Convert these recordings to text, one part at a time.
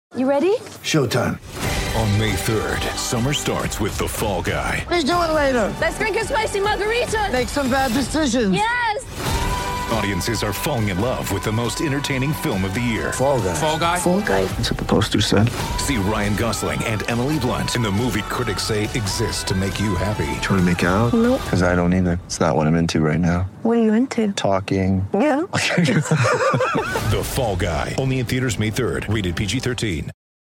You ready? Showtime. On May 3rd, summer starts with The Fall Guy. Let's do it later. Let's drink a spicy margarita. Make some bad decisions. Yes! Audiences are falling in love with the most entertaining film of the year. Fall Guy. Fall Guy? Fall Guy. That's what the poster said. See Ryan Gosling and Emily Blunt in the movie critics say exists to make you happy. Trying to make it out? Nope. Because I don't either. It's not what I'm into right now. What are you into? Talking. Yeah. The Fall Guy. Only in theaters May 3rd. Rated PG-13.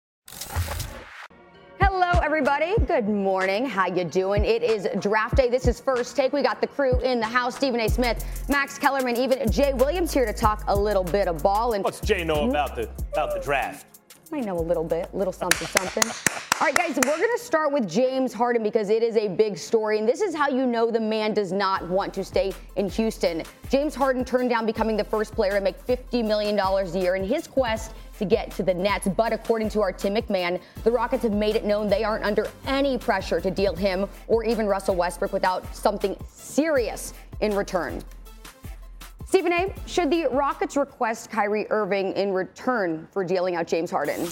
Hello, everybody. Good morning. How you doing? It is draft day. This is First Take. We got the crew in the house. Stephen A. Smith, Max Kellerman, even Jay Williams here to talk a little bit of ball. And what's Jay know about the draft? I know a little bit, little something, something. All right, guys, we're going to start with James Harden because it is a big story, and this is how you know the man does not want to stay in Houston. James Harden turned down becoming the first player to make $50 million a year in his quest to get to the Nets. But according to our Tim McMahon, the Rockets have made it known they aren't under any pressure to deal him or even Russell Westbrook without something serious in return. Stephen A., should the Rockets request Kyrie Irving in return for dealing out James Harden?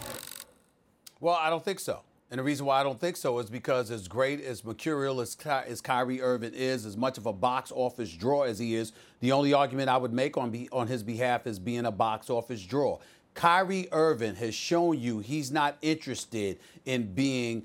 Well, I don't think so. And the reason why I don't think so is because as great, as mercurial as Kyrie Irving is, as much of a box office draw as he is, the only argument I would make on his behalf is being a box office draw. Kyrie Irving has shown you he's not interested in being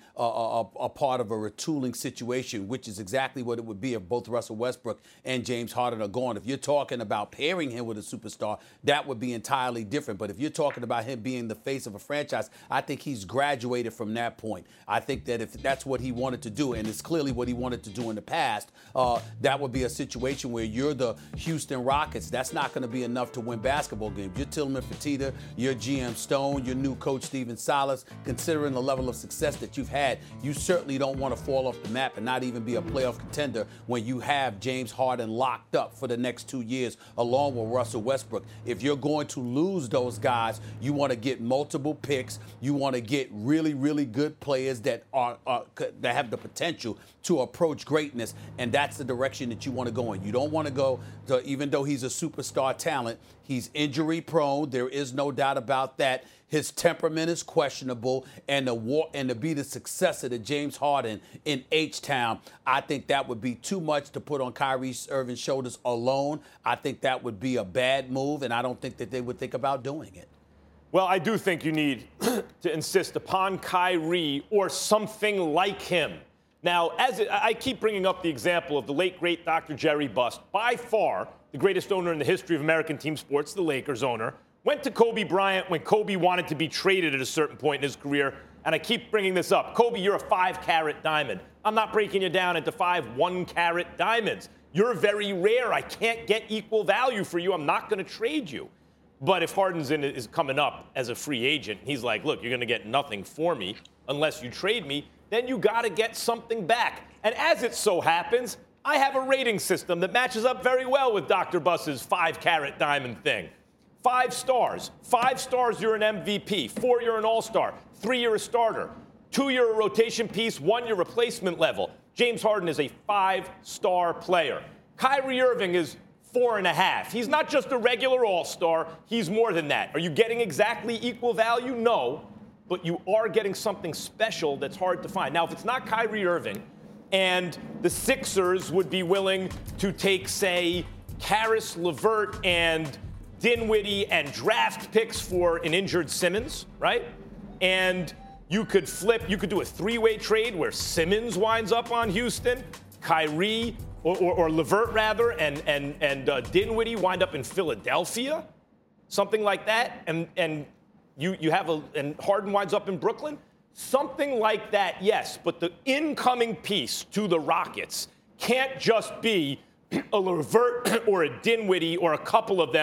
a part of a retooling situation, which is exactly what it would be if both Russell Westbrook and James Harden are gone. If you're talking about pairing him with a superstar, that would be entirely different. But if you're talking about him being the face of a franchise, I think he's graduated from that point. I think that if that's what he wanted to do, and it's clearly what he wanted to do in the past, that would be a situation where you're the Houston Rockets. That's not going to be enough to win basketball games. You're Tillman Fertitta, you're GM Stone, your new coach Stephen Silas. Considering the level of success that you've had, you certainly don't want to fall off the map and not even be a playoff contender when you have James Harden locked up for the next 2 years along with Russell Westbrook. If you're going to lose those guys, you want to get multiple picks. You want to get really, really good players that that have the potential to approach greatness, and that's the direction that you want to go in. You don't want to go to, even though he's a superstar talent, he's injury prone. There is no doubt about that. His temperament is questionable, and to be the successor to James Harden in H-Town, I think that would be too much to put on Kyrie Irving's shoulders alone. I think that would be a bad move, and I don't think that they would think about doing it. Well, I do think you need to insist upon Kyrie or something like him. Now, as I keep bringing up the example of the late, great Dr. Jerry Buss, by far the greatest owner in the history of American team sports, the Lakers owner, went to Kobe Bryant when Kobe wanted to be traded at a certain point in his career. And I keep bringing this up. Kobe, you're a 5-carat diamond. I'm not breaking you down into 5 1-carat diamonds. You're very rare. I can't get equal value for you. I'm not going to trade you. But if Harden's is coming up as a free agent, he's like, look, you're going to get nothing for me unless you trade me. Then you got to get something back. And as it so happens, I have a rating system that matches up very well with Dr. Buss's 5-carat diamond thing. 5 stars. 5 stars, you're an MVP. 4, you're an all-star. 3, you're a starter. 2, you're a rotation piece. 1, you're replacement level. James Harden is a 5-star player. Kyrie Irving is 4.5. He's not just a regular all-star. He's more than that. Are you getting exactly equal value? No. But you are getting something special that's hard to find. Now, if it's not Kyrie Irving and the Sixers would be willing to take, say, Caris LeVert and Dinwiddie and draft picks for an injured Simmons, right? And you could do a 3-way trade where Simmons winds up on Houston, Kyrie, or LeVert rather, and Dinwiddie wind up in Philadelphia, something like that, and you have and Harden winds up in Brooklyn, something like that, yes. But the incoming piece to the Rockets can't just be a LeVert or a Dinwiddie or a couple of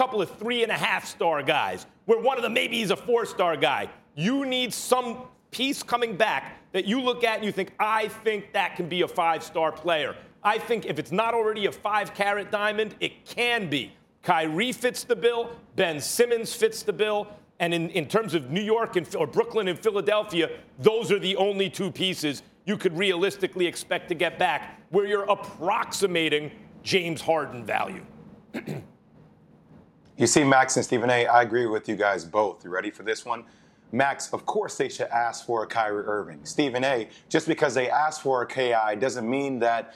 3.5-star guys, where one of them maybe he's a 4-star guy. You need some piece coming back that you look at and you think, I think that can be a 5-star player. I think if it's not already a 5-carat diamond, it can be. Kyrie fits the bill. Ben Simmons fits the bill. And in terms of New York or Brooklyn and Philadelphia, those are the only 2 pieces you could realistically expect to get back where you're approximating James Harden value. You see, Max and Stephen A., I agree with you guys both. You ready for this one? Max, of course they should ask for a Kyrie Irving. Stephen A., just because they asked for a KI doesn't mean that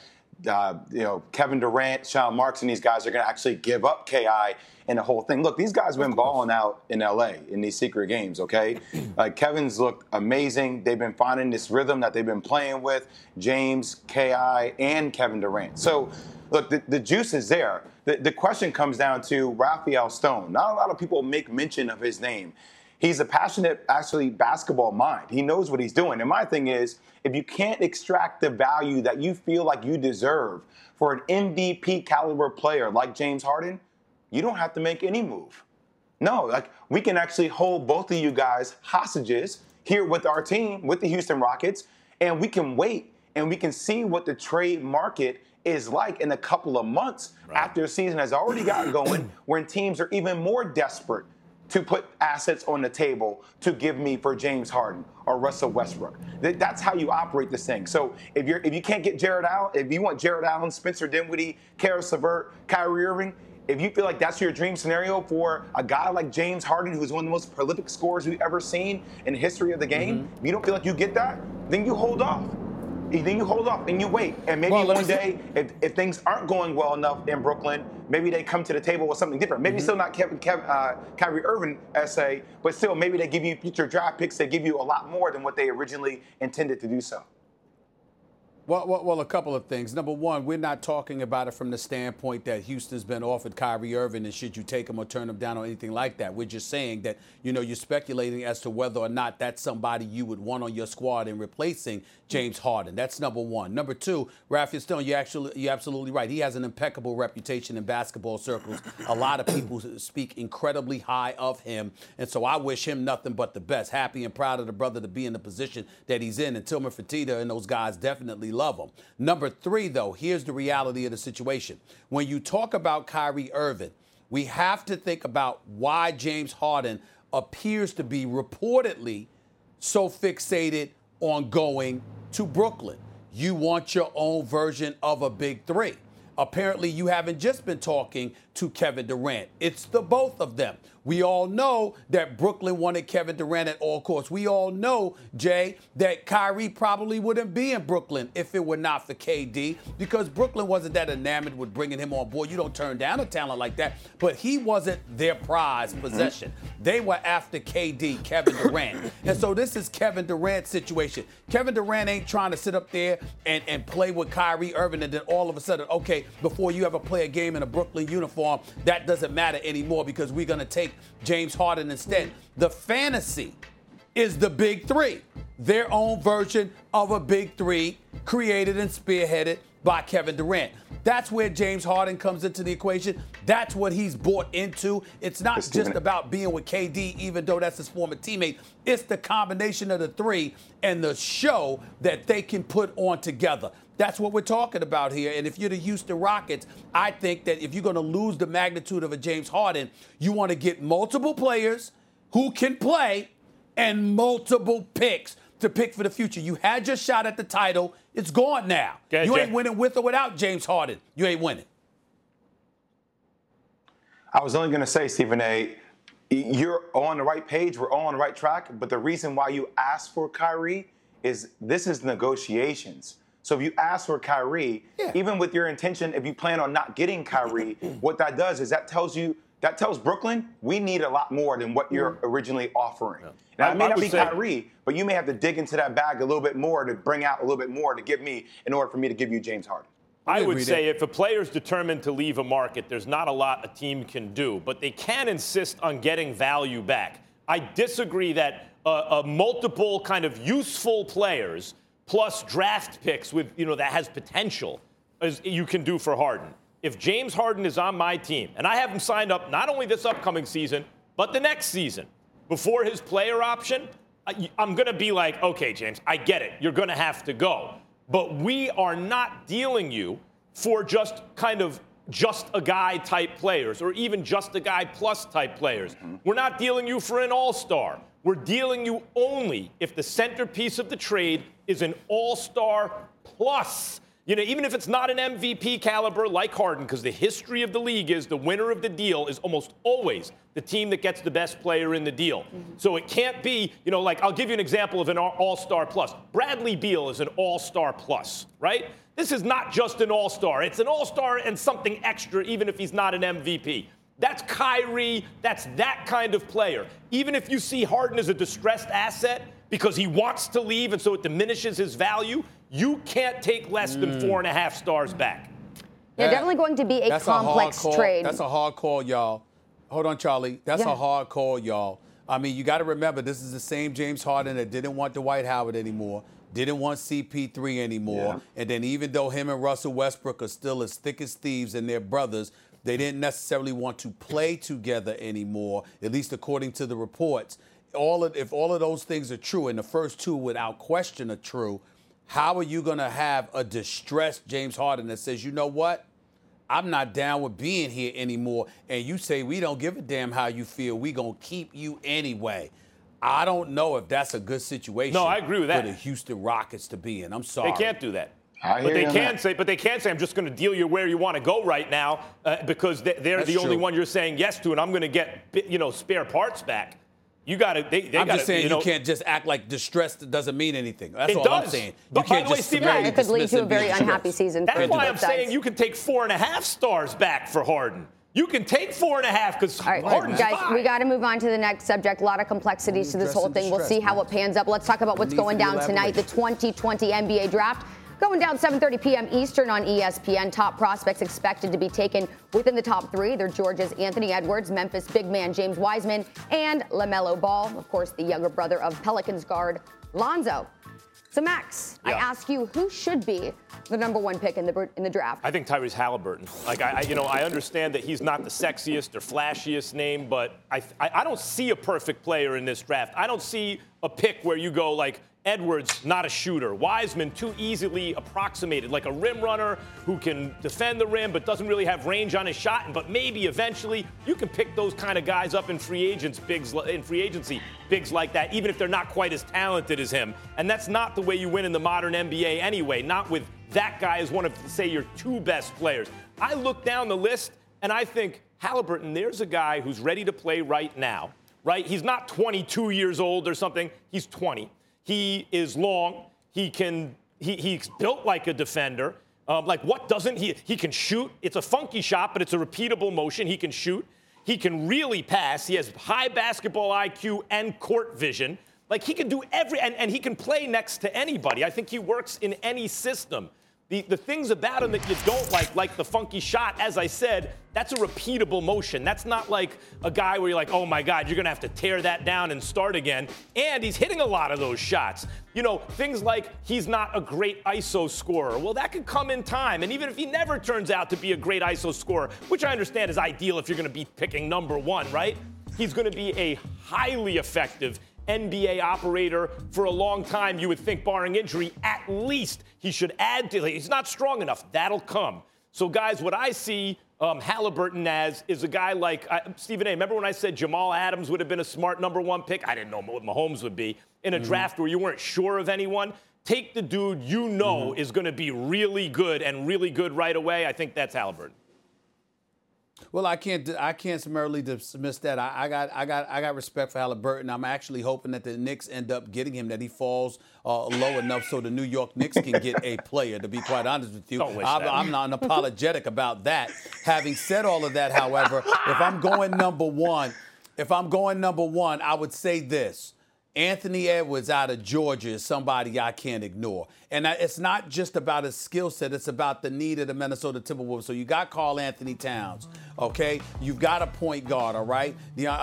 Kevin Durant, Sean Marks, and these guys are going to actually give up KI and the whole thing. Look, these guys have been balling out in L.A. in these secret games, okay? Kevin's looked amazing. They've been finding this rhythm that they've been playing with, James, KI, and Kevin Durant. So, look, the juice is there. The question comes down to Rafael Stone. Not a lot of people make mention of his name. He's a passionate, actually, basketball mind. He knows what he's doing. And my thing is, if you can't extract the value that you feel like you deserve for an MVP caliber player like James Harden, you don't have to make any move. No, we can actually hold both of you guys hostages here with our team, with the Houston Rockets, and we can wait and we can see what the trade market is like in a couple of months after the season has already gotten going, when teams are even more desperate to put assets on the table to give me for James Harden or Russell Westbrook. That's how you operate this thing. So if you can't get Jared Allen, if you want Jared Allen, Spencer Dinwiddie, Karis LeVert, Kyrie Irving, if you feel like that's your dream scenario for a guy like James Harden, who's one of the most prolific scorers we've ever seen in the history of the game, if you don't feel like you get that, then you hold off. Then you hold off and you wait. And maybe one day, if things aren't going well enough in Brooklyn, maybe they come to the table with something different. Maybe still not Kyrie Irving essay, but still maybe they give you future draft picks. They give you a lot more than what they originally intended to do so. Well, a couple of things. Number one, we're not talking about it from the standpoint that Houston's been offered Kyrie Irving and should you take him or turn him down or anything like that. We're just saying that, you're speculating as to whether or not that's somebody you would want on your squad in replacing James Harden. That's number one. Number two, Rafael Stone, you're absolutely right. He has an impeccable reputation in basketball circles. A lot of people speak incredibly high of him, and so I wish him nothing but the best. Happy and proud of the brother to be in the position that he's in, and Tillman Fertitta and those guys definitely love him. Number three, though, here's the reality of the situation. When you talk about Kyrie Irving, we have to think about why James Harden appears to be reportedly so fixated on going to Brooklyn. You want your own version of a big three. Apparently, you haven't just been talking to Kevin Durant. It's the both of them. We all know that Brooklyn wanted Kevin Durant at all costs. We all know, Jay, that Kyrie probably wouldn't be in Brooklyn if it were not for KD, because Brooklyn wasn't that enamored with bringing him on board. You don't turn down a talent like that, but he wasn't their prized possession. They were after KD, Kevin Durant. And so this is Kevin Durant's situation. Kevin Durant ain't trying to sit up there and play with Kyrie Irving and then all of a sudden, okay, before you ever play a game in a Brooklyn uniform, that doesn't matter anymore because we're going to take James Harden instead. The fantasy is the big three, their own version of a big three created and spearheaded by Kevin Durant. That's where James Harden comes into the equation. That's what he's bought into. It's not just about being with KD, even though that's his former teammate. It's the combination of the three and the show that they can put on together. That's what we're talking about here. And if you're the Houston Rockets, I think that if you're going to lose the magnitude of a James Harden, you want to get multiple players who can play and multiple picks to pick for the future. You had your shot at the title. It's gone now. You ain't winning with or without James Harden. You ain't winning. I was only going to say, Stephen A., you're on the right page. We're all on the right track. But the reason why you asked for Kyrie is this is negotiations. So if you ask for Kyrie, even with your intention, if you plan on not getting Kyrie, what that does is that tells Brooklyn we need a lot more than what you're originally offering. Now, it may not be Kyrie, but you may have to dig into that bag a little bit more to bring out a little bit more to give me in order for me to give you James Harden. I would say if a player's determined to leave a market, there's not a lot a team can do, but they can insist on getting value back. I disagree that multiple kind of useful players plus draft picks with that has potential as you can do for Harden. If James Harden is on my team, and I have him signed up not only this upcoming season, but the next season, before his player option, I'm going to be like, okay, James, I get it. You're going to have to go. But we are not dealing you for just a guy type players or even just a guy plus type players. We're not dealing you for an all-star. We're dealing you only if the centerpiece of the trade is an all-star plus. Even if it's not an MVP caliber like Harden, because the history of the league is the winner of the deal is almost always the team that gets the best player in the deal. So it can't be, like I'll give you an example of an all-star plus. Bradley Beal is an all-star plus, right? This is not just an all-star. It's an all-star and something extra, even if he's not an MVP. That's Kyrie. That's that kind of player. Even if you see Harden as a distressed asset because he wants to leave and so it diminishes his value, you can't take less than 4.5 stars back. Yeah, definitely going to be a complex trade. That's a hard call, y'all. Hold on, Charlie. That's a hard call, y'all. I mean, you got to remember, this is the same James Harden that didn't want Dwight Howard anymore, didn't want CP3 anymore, and then even though him and Russell Westbrook are still as thick as thieves and they're brothers, they didn't necessarily want to play together anymore, at least according to the reports. If all of those things are true, and the first two without question are true, how are you going to have a distressed James Harden that says, you know what? I'm not down with being here anymore. And you say, we don't give a damn how you feel. We going to keep you anyway. I don't know if that's a good situation. No, I agree with that. For the Houston Rockets to be in. I'm sorry. They can't do that. But they can't say, I'm just going to deal you where you want to go right now because they're the only one you're saying yes to, and I'm going to get, spare parts back. You got to. I'm just saying you can't just act like distressed doesn't mean anything. That's all I'm saying. But by the way, Steve, it could lead to a very unhappy season. That's why I'm saying you can take 4.5 stars back for Harden. You can take 4.5 because Harden's guys, fine. we got to move on to the next subject. A lot of complexities to this whole thing. We'll see how it pans up. Let's talk about what's going down tonight, the 2020 NBA Draft. Going down 7:30 p.m. Eastern on ESPN. Top prospects expected to be taken within the top 3. They're Georgia's Anthony Edwards, Memphis big man James Wiseman, and LaMelo Ball, of course, the younger brother of Pelicans guard Lonzo. So, Max, I ask you, who should be the number 1 pick in the draft? I think Tyrese Halliburton. Like, I understand that he's not the sexiest or flashiest name, but I don't see a perfect player in this draft. I don't see a pick where you go like, Edwards, not a shooter. Wiseman, too easily approximated, like a rim runner who can defend the rim but doesn't really have range on his shot. But maybe eventually you can pick those kind of guys up in free agency, bigs like that, even if they're not quite as talented as him. And that's not the way you win in the modern NBA anyway, not with that guy as one of, say, your 2 best players. I look down the list and I think, Halliburton, there's a guy who's ready to play right now, right? He's not 22 years old or something. He's 20. He is long. He's built like a defender. What doesn't he? He can shoot. It's a funky shot, but it's a repeatable motion. He can shoot. He can really pass. He has high basketball IQ and court vision. Like, he can do and he can play next to anybody. I think he works in any system. The things about him that you don't like the funky shot, as I said, that's a repeatable motion. That's not like a guy where you're like, oh, my God, you're going to have to tear that down and start again. And he's hitting a lot of those shots. Things like he's not a great ISO scorer. Well, that could come in time. And even if he never turns out to be a great ISO scorer, which I understand is ideal if you're going to be picking number 1, right? He's going to be a highly effective NBA operator for a long time. You would think, barring injury, at least he should add to it. He's not strong enough. That'll come. So, guys, what I see Halliburton as is a guy like Stephen A. Remember when I said Jamal Adams would have been a smart number 1 pick? I didn't know what Mahomes would be in a draft where you weren't sure of anyone. Take the dude is going to be really good and really good right away. I think that's Halliburton. Well, I can't summarily dismiss that. I got respect for Halliburton. I'm actually hoping that the Knicks end up getting him, that he falls low enough so the New York Knicks can get a player, to be quite honest with you. I'm not unapologetic about that. Having said all of that, however, if I'm going number one, I would say this. Anthony Edwards out of Georgia is somebody I can't ignore. And it's not just about his skill set. It's about the need of the Minnesota Timberwolves. So you got Karl Anthony Towns, okay? You've got a point guard, all right?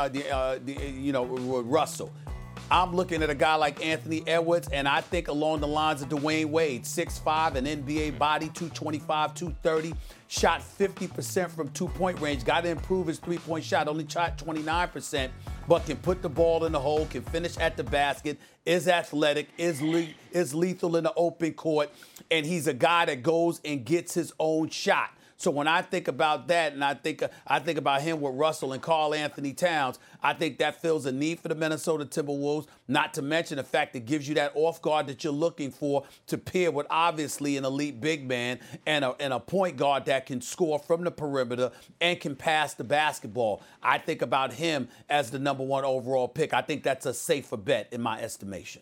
Russell. I'm looking at a guy like Anthony Edwards, and I think along the lines of Dwayne Wade, 6'5", an NBA body, 225, 230, shot 50% from two-point range, got to improve his three-point shot, only shot 29%, but can put the ball in the hole, can finish at the basket, is athletic, is lethal in the open court, and he's a guy that goes and gets his own shot. So when I think about that, and I think about him with Russell and Karl Anthony Towns, I think that fills a need for the Minnesota Timberwolves, not to mention the fact it gives you that off guard that you're looking for to pair with obviously an elite big man and a point guard that can score from the perimeter and can pass the basketball. I think about him as the number 1 overall pick. I think that's a safer bet in my estimation.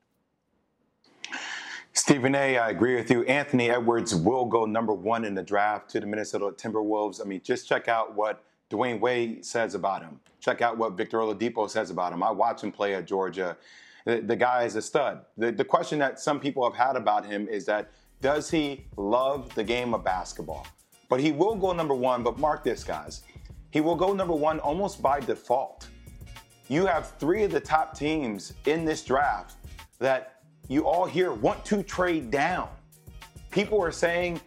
Stephen A., I agree with you. Anthony Edwards will go number 1 in the draft to the Minnesota Timberwolves. I mean, just check out what Dwayne Wade says about him. Check out what Victor Oladipo says about him. I watch him play at Georgia. The guy is a stud. The question that some people have had about him is that, does he love the game of basketball? But he will go number 1, but mark this, guys. He will go number 1 almost by default. You have 3 of the top teams in this draft that you all here want to trade down. People are saying,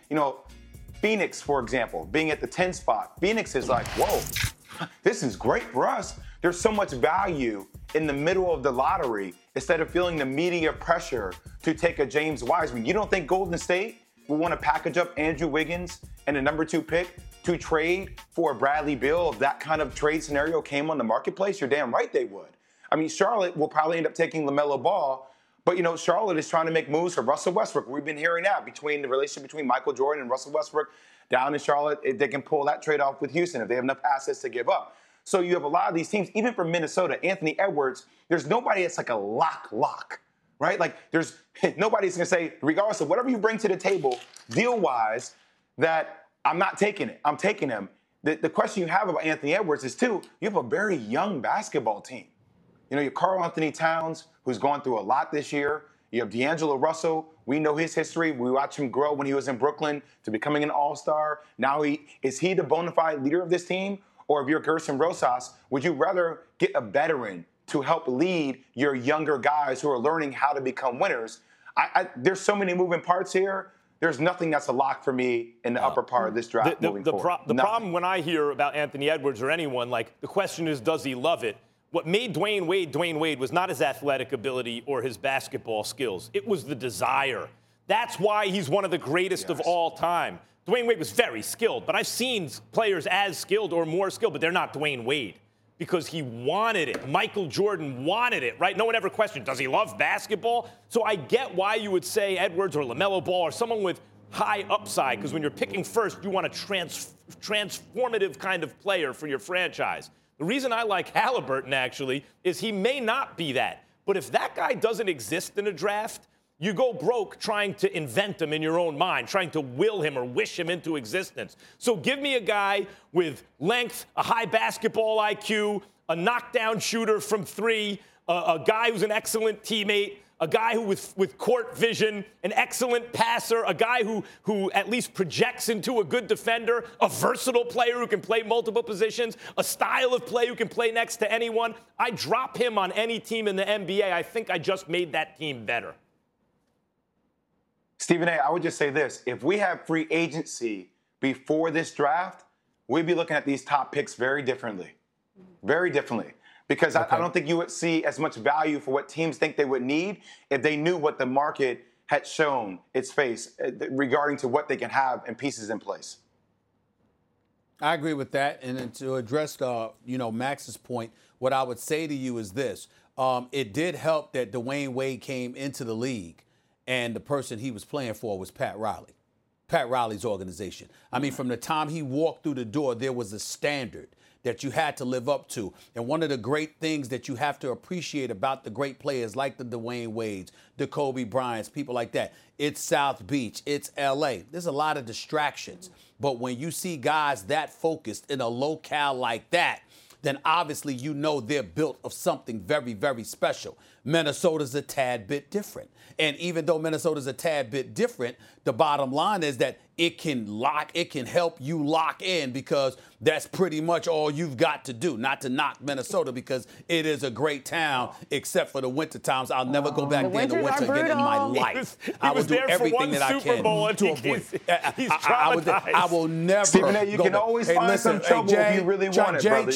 Phoenix, for example, being at the 10 spot. Phoenix is like, whoa, this is great for us. There's so much value in the middle of the lottery instead of feeling the media pressure to take a James Wiseman. You don't think Golden State will want to package up Andrew Wiggins and the number 2 pick to trade for Bradley Beal if that kind of trade scenario came on the marketplace? You're damn right they would. I mean, Charlotte will probably end up taking LaMelo Ball. But, Charlotte is trying to make moves for Russell Westbrook. We've been hearing that between the relationship between Michael Jordan and Russell Westbrook down in Charlotte. They can pull that trade off with Houston if they have enough assets to give up. So you have a lot of these teams, even from Minnesota, Anthony Edwards, there's nobody that's like a lock, right? Like nobody's going to say, regardless of whatever you bring to the table, deal-wise, that I'm not taking it. I'm taking him. The question you have about Anthony Edwards is, too, you have a very young basketball team. You have Karl Anthony Towns, who's gone through a lot this year. You have D'Angelo Russell. We know his history. We watched him grow when he was in Brooklyn to becoming an all-star. Now, is he the bona fide leader of this team? Or if you're Gerson Rosas, would you rather get a veteran to help lead your younger guys who are learning how to become winners? There's so many moving parts here. There's nothing that's a lock for me in the upper part of this draft moving forward. The problem when I hear about Anthony Edwards or anyone, the question is, does he love it? What made Dwayne Wade was not his athletic ability or his basketball skills. It was the desire. That's why he's one of the greatest of all time. Dwayne Wade was very skilled, but I've seen players as skilled or more skilled, but they're not Dwayne Wade because he wanted it. Michael Jordan wanted it, right? No one ever questioned, does he love basketball? So I get why you would say Edwards or LaMelo Ball or someone with high upside, because when you're picking first, you want a transformative kind of player for your franchise. The reason I like Halliburton, actually, is he may not be that. But if that guy doesn't exist in a draft, you go broke trying to invent him in your own mind, trying to will him or wish him into existence. So give me a guy with length, a high basketball IQ, a knockdown shooter from 3, a guy who's an excellent teammate, a guy who with court vision, an excellent passer, a guy who at least projects into a good defender, a versatile player who can play multiple positions, a style of play who can play next to anyone. I drop him on any team in the NBA. I think I just made that team better. Stephen A., I would just say this. If we have free agency before this draft, we'd be looking at these top picks very differently. Very differently. Because I don't think you would see as much value for what teams think they would need if they knew what the market had shown its face regarding to what they can have and pieces in place. I agree with that. And then to address, Max's point, what I would say to you is this. It did help that Dwayne Wade came into the league and the person he was playing for was Pat Riley's organization. I mean, from the time he walked through the door, there was a standard that you had to live up to. And one of the great things that you have to appreciate about the great players like the Dwayne Wades, the Kobe Bryants, people like that, it's South Beach, it's L.A. There's a lot of distractions. But when you see guys that focused in a locale like that, then obviously you know they're built of something very, very special. Minnesota's a tad bit different. And even though Minnesota's a tad bit different, the bottom line is that it can help you lock in because that's pretty much all you've got to do. Not to knock Minnesota because it is a great town, except for the winter times. I'll never go back there in the winter again in my life. I will do everything that I can to avoid. He's traumatized. I will never. Stephen A., you can always find some trouble if you really want it, brother.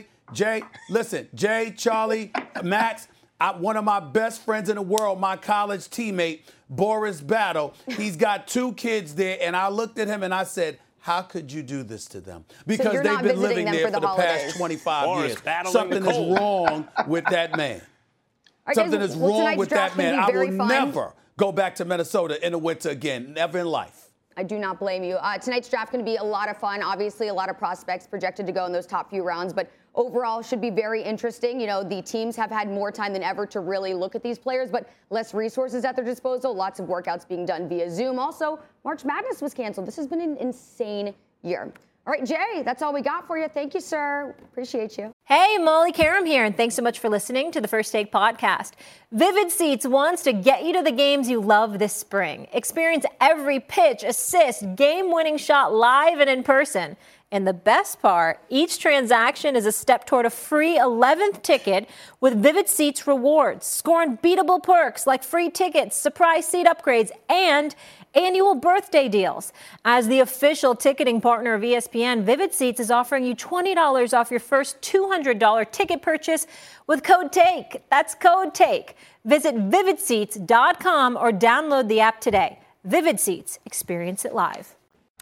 Charlie, Max. One of my best friends in the world, my college teammate, Boris Battle, he's got 2 kids there, and I looked at him and I said, How could you do this to them? Because you're they've not been visiting living them there for the for the holidays. past 25 Morris years. battling Something the is cold. wrong with that man. All right, Something guys, is well, wrong tonight's with draft that man. can be I very will fun. never go back to Minnesota in the winter again. Never in life. I do not blame you. Tonight's draft going to be a lot of fun. Obviously, a lot of prospects projected to go in those top few rounds, but overall should be very interesting. You know, the teams have had more time than ever to really look at these players, but less resources at their disposal. Lots of workouts being done via Zoom. Also, March Madness was canceled. This has been an insane year. All right, Jay, that's all we got for you. Thank you, sir. Appreciate you. Hey, Molly Karam here, and thanks so much for listening to the First Take podcast. Vivid Seats wants to get you to the games you love this spring. Experience every pitch, assist, game-winning shot live and in person. And the best part, each transaction is a step toward a free 11th ticket with Vivid Seats rewards. Score unbeatable perks like free tickets, surprise seat upgrades, and annual birthday deals. As the official ticketing partner of ESPN, Vivid Seats is offering you $20 off your first $200 ticket purchase with code TAKE. That's code TAKE. Visit vividseats.com or download the app today. Vivid Seats. Experience it live.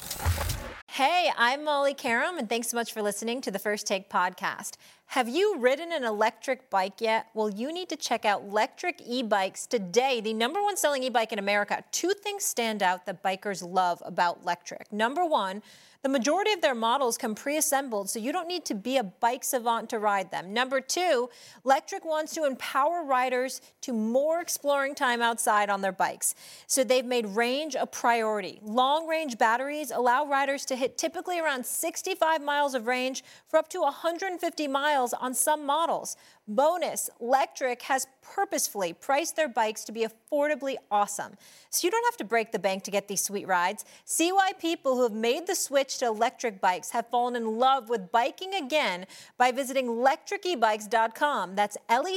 Hey, I'm Molly Karam, and thanks so much for listening to the First Take podcast. Have you ridden an electric bike yet? Well, you need to check out Lectric E-Bikes today, the #1 selling e-bike in America. Two things stand out that bikers love about Lectric. Number one, the majority of their models come pre-assembled, so you don't need to be a bike savant to ride them. Number two, Lectric wants to empower riders to more exploring time outside on their bikes. So they've made range a priority. Long-range batteries allow riders to hit typically around 65 miles of range for up to 150 miles on some models. Bonus, Lectric has purposefully priced their bikes to be affordably awesome. So you don't have to break the bank to get these sweet rides. See why people who have made the switch to electric bikes have fallen in love with biking again by visiting lectricebikes.com. That's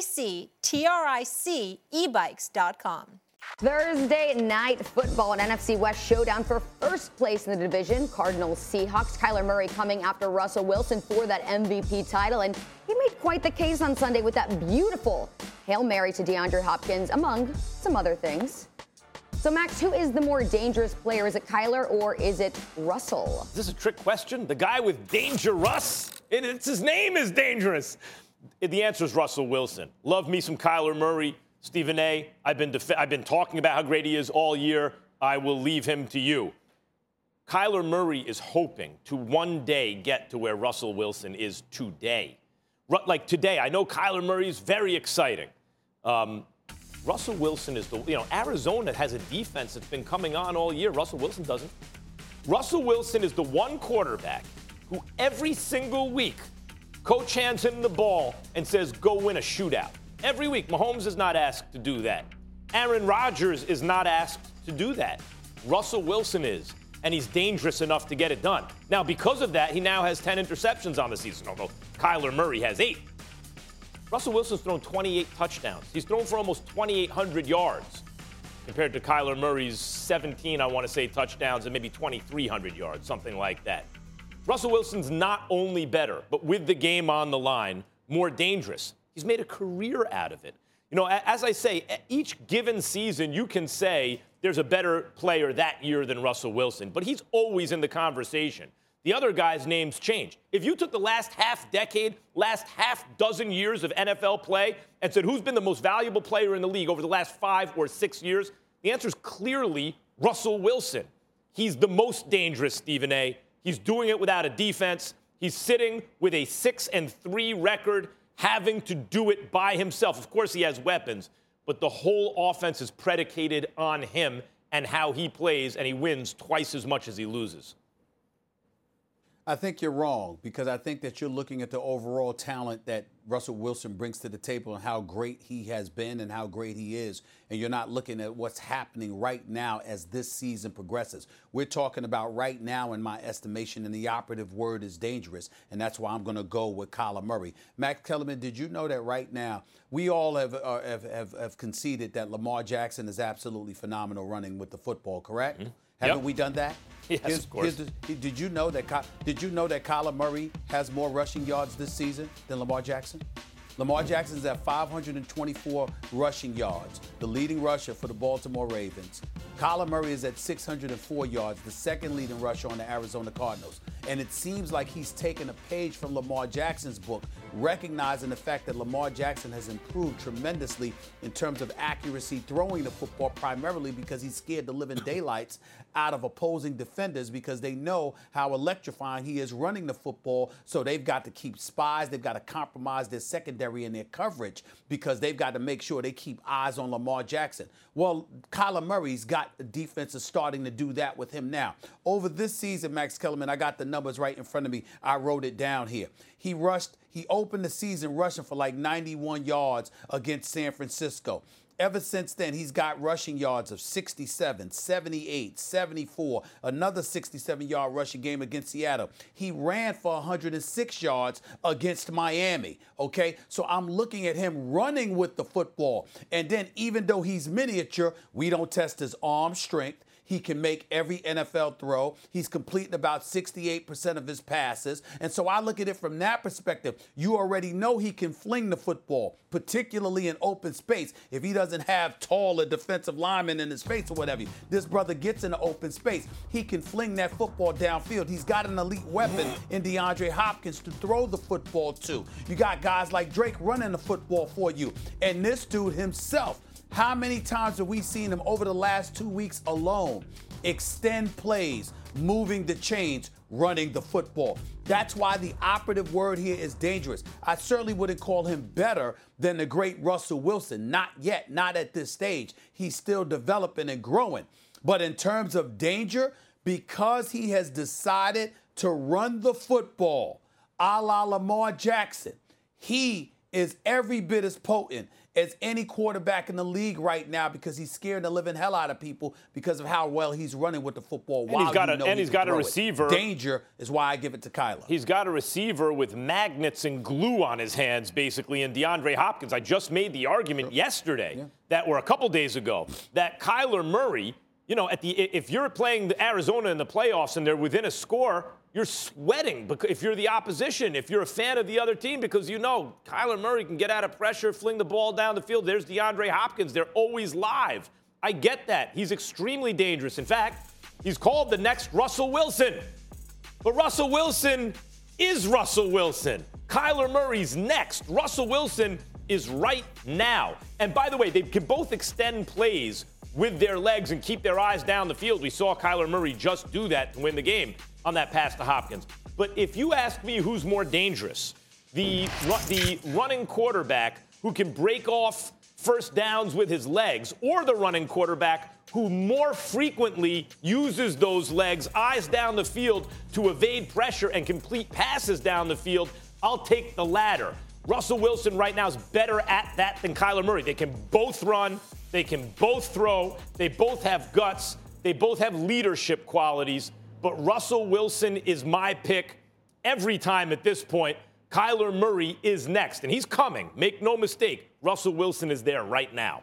LECTRIC ebikes.com. Thursday night football, an NFC West showdown for first place in the division. Cardinals Seahawks. Kyler Murray coming after Russell Wilson for that MVP title, and he made quite the case on Sunday with that beautiful Hail Mary to DeAndre Hopkins, among some other things. So, Max, who is the more dangerous player? Is it Kyler or is it Russell? Is this a trick question? The guy with Danger Russ? It's his name is dangerous. The answer is Russell Wilson. Love me some Kyler Murray. Stephen A., I've been talking about how great he is all year. I will leave him to you. Kyler Murray is hoping to one day get to where Russell Wilson is today. Like today, I know Kyler Murray is very exciting. Russell Wilson is Arizona has a defense that's been coming on all year. Russell Wilson doesn't. Russell Wilson is the one quarterback who every single week coach hands him the ball and says, go win a shootout. Every week, Mahomes is not asked to do that. Aaron Rodgers is not asked to do that. Russell Wilson is, and he's dangerous enough to get it done. Now, because of that, he now has 10 interceptions on the season, although Kyler Murray has 8. Russell Wilson's thrown 28 touchdowns. He's thrown for almost 2,800 yards compared to Kyler Murray's 17, I want to say, touchdowns and maybe 2,300 yards, something like that. Russell Wilson's not only better, but with the game on the line, more dangerous. He's made a career out of it. You know, as I say, each given season, you can say there's a better player that year than Russell Wilson, but he's always in the conversation. The other guys' names change. If you took the last half decade, last half dozen years of NFL play and said who's been the most valuable player in the league over the last 5 or 6 years, the answer is clearly Russell Wilson. He's the most dangerous, Stephen A. He's doing it without a defense. He's sitting with a 6-3 record, having to do it by himself. Of course, he has weapons, but the whole offense is predicated on him and how he plays, and he wins twice as much as he loses. I think you're wrong, because I think that you're looking at the overall talent that Russell Wilson brings to the table and how great he has been and how great he is. And you're not looking at what's happening right now as this season progresses. We're talking about right now, in my estimation, and the operative word is dangerous. And that's why I'm going to go with Kyler Murray. Max Kellerman, did you know that right now we all have conceded that Lamar Jackson is absolutely phenomenal running with the football, correct? Mm-hmm. Haven't we done that? Yes, of course. Did you know that Kyler Murray has more rushing yards this season than Lamar Jackson? Lamar Jackson's at 524 rushing yards, the leading rusher for the Baltimore Ravens. Kyler Murray is at 604 yards, the second leading rusher on the Arizona Cardinals. And it seems like he's taken a page from Lamar Jackson's book, recognizing the fact that Lamar Jackson has improved tremendously in terms of accuracy throwing the football, primarily because he's scared the living daylights out of opposing defenders because they know how electrifying he is running the football. So they've got to keep spies. They've got to compromise their secondary and their coverage because they've got to make sure they keep eyes on Lamar Jackson. Well, Kyler Murray's got the defenses starting to do that with him now. Over this season, Max Kellerman, I got the numbers right in front of me. I wrote it down here. He opened the season rushing for like 91 yards against San Francisco. Ever since then, he's got rushing yards of 67, 78, 74, another 67-yard rushing game against Seattle. He ran for 106 yards against Miami, okay? So I'm looking at him running with the football. And then even though he's miniature, we don't test his arm strength. He can make every NFL throw. He's completing about 68% of his passes. And so I look at it from that perspective. You already know he can fling the football, particularly in open space. If he doesn't have taller defensive linemen in his face or whatever, this brother gets in the open space. He can fling that football downfield. He's got an elite weapon in DeAndre Hopkins to throw the football to. You got guys like Drake running the football for you. And this dude himself, how many times have we seen him over the last 2 weeks alone extend plays, moving the chains, running the football? That's why the operative word here is dangerous. I certainly wouldn't call him better than the great Russell Wilson. Not yet, not at this stage. He's still developing and growing. But in terms of danger, because he has decided to run the football a la Lamar Jackson, he is every bit as potent as any quarterback in the league right now because he's scaring the living hell out of people because of how well he's running with the football. And he's got a receiver. Danger is why I give it to Kyler. He's got a receiver with magnets and glue on his hands, basically, in DeAndre Hopkins. I just made the argument yesterday or a couple days ago that Kyler Murray, if you're playing Arizona in the playoffs and they're within a score, you're sweating if you're the opposition, if you're a fan of the other team, because Kyler Murray can get out of pressure, fling the ball down the field. There's DeAndre Hopkins. They're always live. I get that. He's extremely dangerous. In fact, he's called the next Russell Wilson. But Russell Wilson is Russell Wilson. Kyler Murray's next. Russell Wilson is right now. And by the way, they can both extend plays with their legs and keep their eyes down the field. We saw Kyler Murray just do that to win the game on that pass to Hopkins. But if you ask me who's more dangerous, the running quarterback who can break off first downs with his legs, or the running quarterback who more frequently uses those legs, eyes down the field to evade pressure and complete passes down the field, I'll take the latter. Russell Wilson right now is better at that than Kyler Murray. They can both run. They can both throw. They both have guts. They both have leadership qualities. But Russell Wilson is my pick every time at this point. Kyler Murray is next, and he's coming. Make no mistake, Russell Wilson is there right now.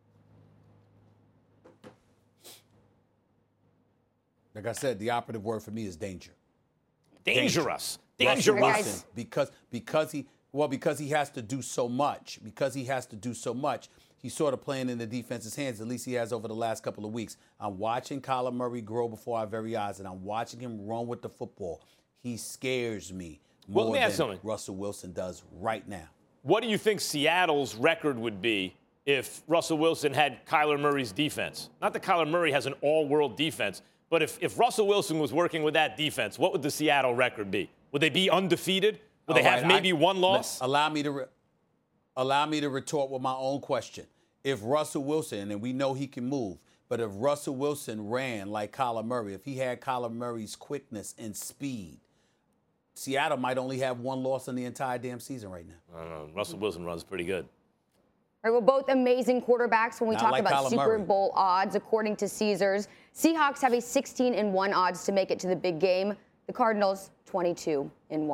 Like I said, the operative word for me is danger. Dangerous. Russell Wilson, because he has to do so much. Because he has to do so much, he's sort of playing in the defense's hands, at least he has over the last couple of weeks. I'm watching Kyler Murray grow before our very eyes, and I'm watching him run with the football. He scares me more than Russell Wilson does right now. What do you think Seattle's record would be if Russell Wilson had Kyler Murray's defense? Not that Kyler Murray has an all-world defense, but if Russell Wilson was working with that defense, what would the Seattle record be? Would they be undefeated? Would they have maybe one loss? Allow me to retort with my own question. If Russell Wilson, and we know he can move, but if Russell Wilson ran like Kyler Murray, if he had Kyler Murray's quickness and speed, Seattle might only have one loss in the entire damn season right now. I don't know. Russell Wilson runs pretty good. All right, well, both amazing quarterbacks when we talk about Kyler Super Murray. Bowl odds, according to Caesars. Seahawks have a 16-1 odds to make it to the big game. The Cardinals, 22-1.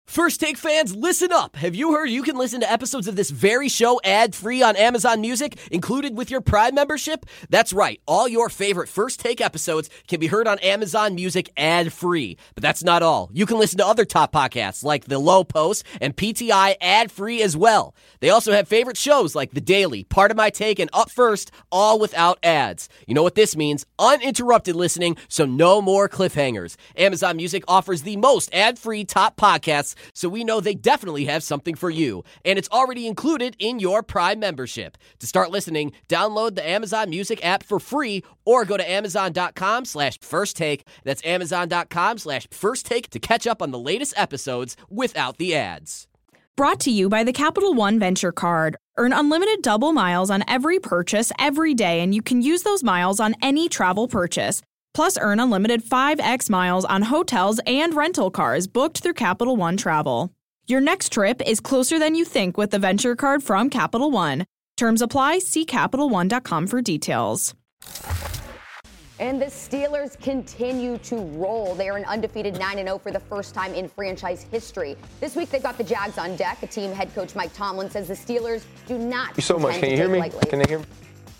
First Take fans, listen up. Have you heard you can listen to episodes of this very show ad-free on Amazon Music, included with your Prime membership? That's right. All your favorite First Take episodes can be heard on Amazon Music ad-free. But that's not all. You can listen to other top podcasts like The Low Post and PTI ad-free as well. They also have favorite shows like The Daily, Part of My Take, and Up First, all without ads. You know what this means? Uninterrupted listening, so no more cliffhangers. Amazon Music offers the most ad-free top podcasts, so we know they definitely have something for you. And it's already included in your Prime membership. To start listening, download the Amazon Music app for free or go to amazon.com/firsttake. That's amazon.com/firsttake to catch up on the latest episodes without the ads. Brought to you by the Capital One Venture Card. Earn unlimited double miles on every purchase every day, and you can use those miles on any travel purchase. Plus, earn unlimited 5x miles on hotels and rental cars booked through Capital One Travel. Your next trip is closer than you think with the Venture Card from Capital One. Terms apply. See CapitalOne.com for details. And the Steelers continue to roll. They are an undefeated 9-0 for the first time in franchise history. This week, they've got the Jags on deck. A team head coach Mike Tomlin says the Steelers do not So much. Can you hear me? Can they hear me?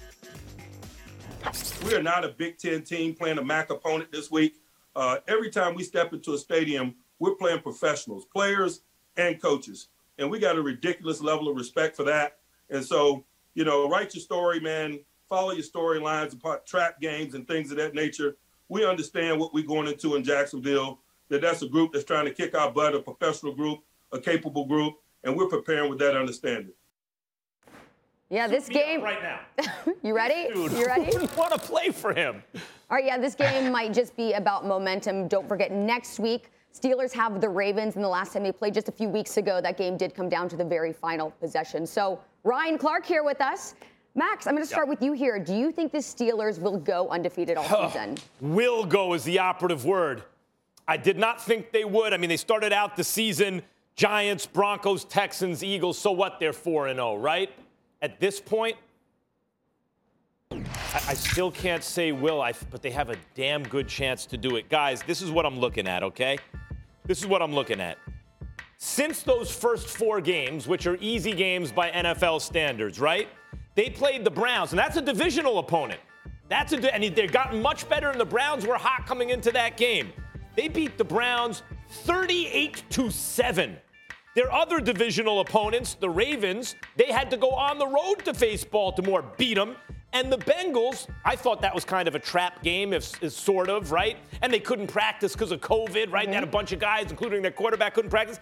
We are not a Big Ten team playing a MAC opponent this week. Every time we step into a stadium, we're playing professionals, players and coaches. And we got a ridiculous level of respect for that. And so, write your story, man. Follow your storylines, trap games and things of that nature. We understand what we're going into in Jacksonville, that's a group that's trying to kick our butt, a professional group, a capable group, and we're preparing with that understanding. Yeah, this game right now. You ready? Dude, You ready? who want to play for him? All right, yeah, this game might just be about momentum. Don't forget, next week, Steelers have the Ravens, and the last time they played just a few weeks ago, that game did come down to the very final possession. So Ryan Clark here with us. Max, I'm going to start with you here. Do you think the Steelers will go undefeated all season? Will go is the operative word. I did not think they would. I mean, they started out the season, Giants, Broncos, Texans, Eagles. So what? They're 4-0, right? At this point, I still can't say will, but they have a damn good chance to do it. Guys, this is what I'm looking at, okay? This is what I'm looking at. Since those first 4 games, which are easy games by NFL standards, right? They played the Browns, and that's a divisional opponent. And they've gotten much better, and the Browns were hot coming into that game. They beat the Browns 38-7. Their other divisional opponents, the Ravens, they had to go on the road to face Baltimore, beat them. And the Bengals, I thought that was kind of a trap game, sort of, right? And they couldn't practice because of COVID, right? They had a bunch of guys, including their quarterback, couldn't practice.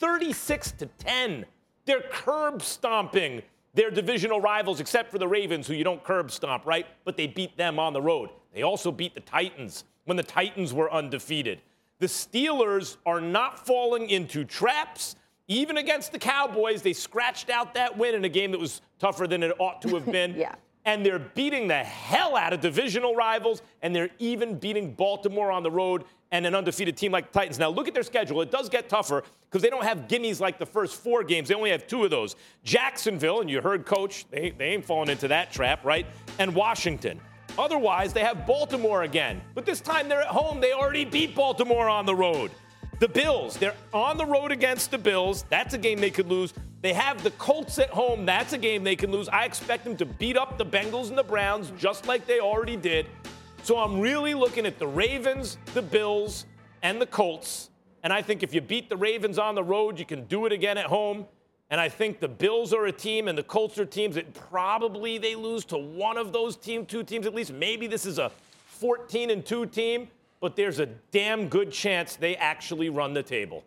36-10. They're curb stomping their divisional rivals, except for the Ravens, who you don't curb stomp, right? But they beat them on the road. They also beat the Titans when the Titans were undefeated. The Steelers are not falling into traps. Even against the Cowboys, they scratched out that win in a game that was tougher than it ought to have been. Yeah. And they're beating the hell out of divisional rivals, and they're even beating Baltimore on the road and an undefeated team like the Titans. Now, look at their schedule. It does get tougher because they don't have gimmies like the first 4 games. They only have 2 of those. Jacksonville, and you heard Coach, they ain't falling into that trap, right? And Washington. Otherwise, they have Baltimore again. But this time they're at home. They already beat Baltimore on the road. The Bills, they're on the road against the Bills. That's a game they could lose. They have the Colts at home. That's a game they can lose. I expect them to beat up the Bengals and the Browns just like they already did. So I'm really looking at the Ravens, the Bills, and the Colts. And I think if you beat the Ravens on the road, you can do it again at home. And I think the Bills are a team and the Colts are teams that probably they lose to one of those 2 teams at least. Maybe this is a 14-2 team. But there's a damn good chance they actually run the table.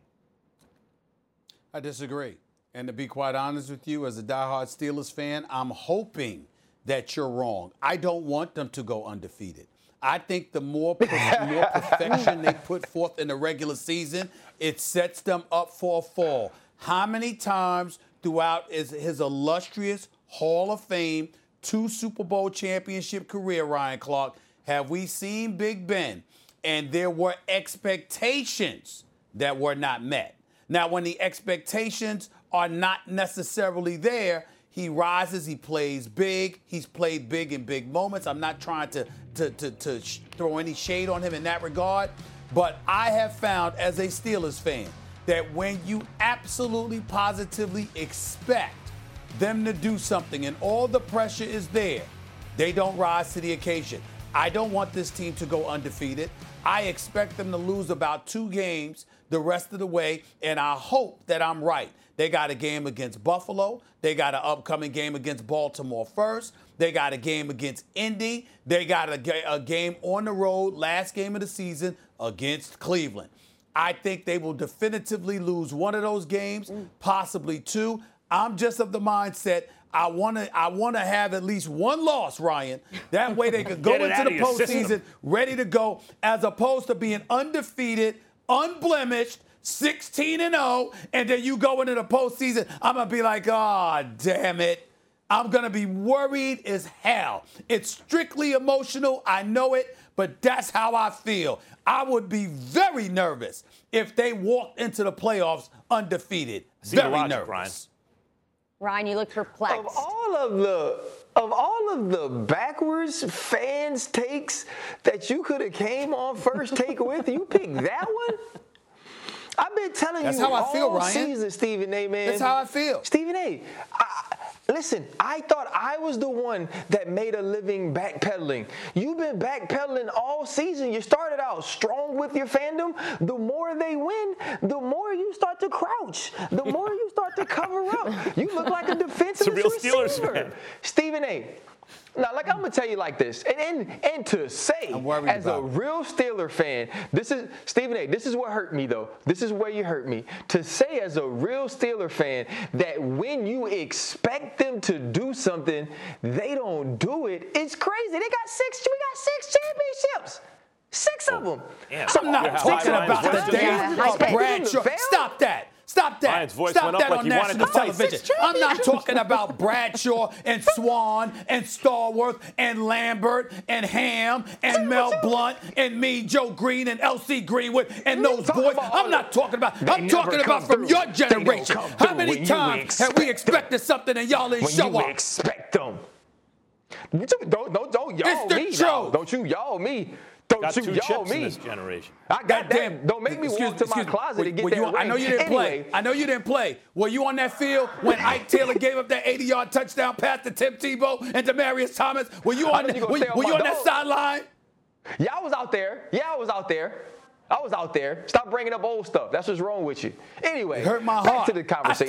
I disagree. And to be quite honest with you, as a diehard Steelers fan, I'm hoping that you're wrong. I don't want them to go undefeated. I think the more perfection they put forth in the regular season, it sets them up for a fall. How many times throughout his illustrious Hall of Fame, 2 Super Bowl championship career, Ryan Clark, have we seen Big Ben? And there were expectations that were not met. Now, when the expectations are not necessarily there, he rises, he plays big. He's played big in big moments. I'm not trying to throw any shade on him in that regard. But I have found, as a Steelers fan, that when you absolutely positively expect them to do something and all the pressure is there, they don't rise to the occasion. I don't want this team to go undefeated. I expect them to lose about 2 games the rest of the way, and I hope that I'm right. They got a game against Buffalo. They got an upcoming game against Baltimore first. They got a game against Indy. They got a game on the road, last game of the season, against Cleveland. I think they will definitively lose one of those games, possibly 2. I'm just of the mindset I want to have at least 1 loss, Ryan. That way they could go into the postseason ready to go, as opposed to being undefeated, unblemished, 16-0, and then you go into the postseason. I'm going to be like, oh, damn it. I'm going to be worried as hell. It's strictly emotional. I know it, but that's how I feel. I would be very nervous if they walked into the playoffs undefeated. Very nervous. Ryan, you look perplexed. Of all of the backwards fans takes that you could have came on First Take with, you picked that one? I've been telling That's how I feel, all Ryan. season, Stephen A, man. That's how I feel. Stephen A, listen, I thought I was the one that made a living backpedaling. You've been backpedaling all season. You started out strong with your fandom. The more they win, the more you start to crouch. The more you start to cover up. You look like a defensive receiver. It's a real Steelers fan. Stephen A, now, like, I'm going to tell you like this, and to say, as a real Steeler fan, this is, Stephen A., this is what hurt me, though. This is where you hurt me. To say as a real Steeler fan that when you expect them to do something, they don't do it, it's crazy. We got 6 championships. 6 of them. So I'm not talking about the days of Bradshaw. Stop that. Stop that. Stop that on national television. I'm not talking about Bradshaw and Swan and Stallworth and Lambert and Ham and Mel Blount and me, Joe Green and L.C. Greenwood and those boys. I'm not talking about. I'm talking about from your generation. How many times have we expected something and y'all didn't show up? When you expect them. Don't y'all me. Don't you y'all me. Got 2 chips in this generation. I got them. Don't make me walk to my closet to get that ring. I know you didn't play. I know you didn't play. Were you on that field when Ike Taylor gave up that 80-yard touchdown pass to Tim Tebow and Demaryius Thomas? Were you on that sideline? Yeah, I was out there. Stop bringing up old stuff. That's what's wrong with you. Anyway, it hurt my heart. Back to the conversation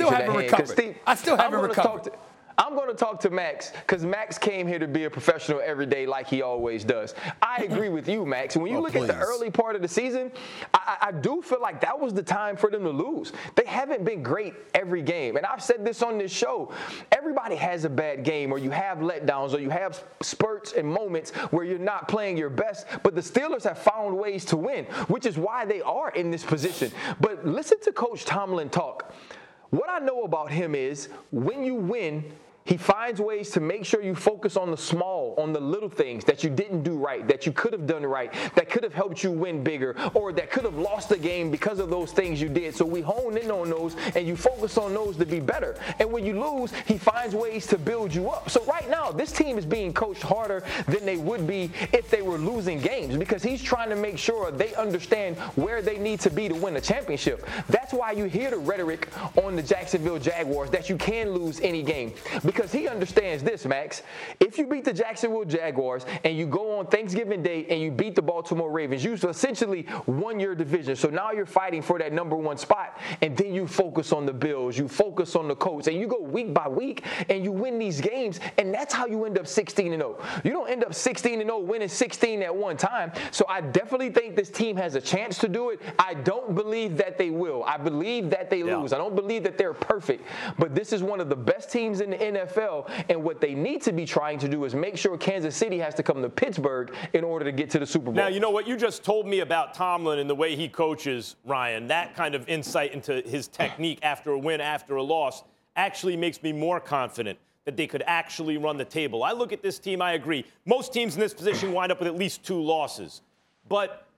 I still haven't recovered. I'm going to talk to Max because Max came here to be a professional every day like he always does. I agree with you, Max. When you look at the early part of the season, I do feel like that was the time for them to lose. They haven't been great every game. And I've said this on this show. Everybody has a bad game, or you have letdowns, or you have spurts and moments where you're not playing your best. But the Steelers have found ways to win, which is why they are in this position. But listen to Coach Tomlin talk. What I know about him is when you win, he finds ways to make sure you focus on the small, on the little things that you didn't do right, that you could have done right, that could have helped you win bigger, or that could have lost the game because of those things you did. So we hone in on those, and you focus on those to be better. And when you lose, he finds ways to build you up. So right now, this team is being coached harder than they would be if they were losing games, because he's trying to make sure they understand where they need to be to win a championship. That's why you hear the rhetoric on the Jacksonville Jaguars that you can lose any game. Because he understands this, Max. If you beat the Jacksonville Jaguars and you go on Thanksgiving Day and you beat the Baltimore Ravens, you've essentially won your division. So now you're fighting for that #1 spot, and then you focus on the Bills, you focus on the Colts, and you go week by week and you win these games, and that's how you end up 16-0. You don't end up 16-0 winning 16 at one time. So I definitely think this team has a chance to do it. I don't believe that they will. I believe that they lose. I don't believe that they're perfect, but this is one of the best teams in the NFL. And what they need to be trying to do is make sure Kansas City has to come to Pittsburgh in order to get to the Super Bowl. Now, you know what you just told me about Tomlin and the way he coaches, Ryan, that kind of insight into his technique after a win, after a loss, actually makes me more confident that they could actually run the table. I look at this team, I agree. Most teams in this position wind up with at least 2 losses. But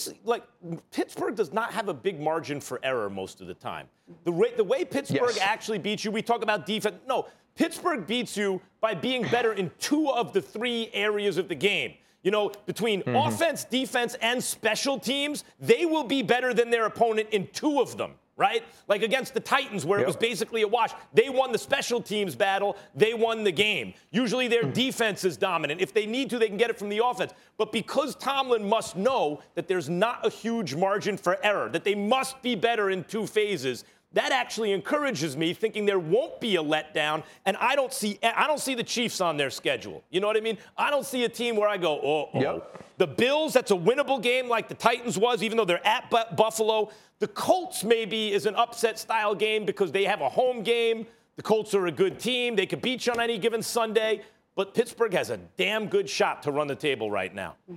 Pittsburgh does not have a big margin for error most of the time. The way Pittsburgh actually beats you, we talk about defense. No, Pittsburgh beats you by being better in 2 of the 3 areas of the game. You know, between offense, defense, and special teams, they will be better than their opponent in 2 of them, right? Like against the Titans, where it was basically a wash. They won the special teams battle. They won the game. Usually their defense is dominant. If they need to, they can get it from the offense. But because Tomlin must know that there's not a huge margin for error, that they must be better in 2 phases, that actually encourages me, thinking there won't be a letdown. And I don't see the Chiefs on their schedule. You know what I mean? I don't see a team where I go, The Bills, that's a winnable game like the Titans was, even though they're at Buffalo. The Colts maybe is an upset-style game because they have a home game. The Colts are a good team. They could beat you on any given Sunday. But Pittsburgh has a damn good shot to run the table right now.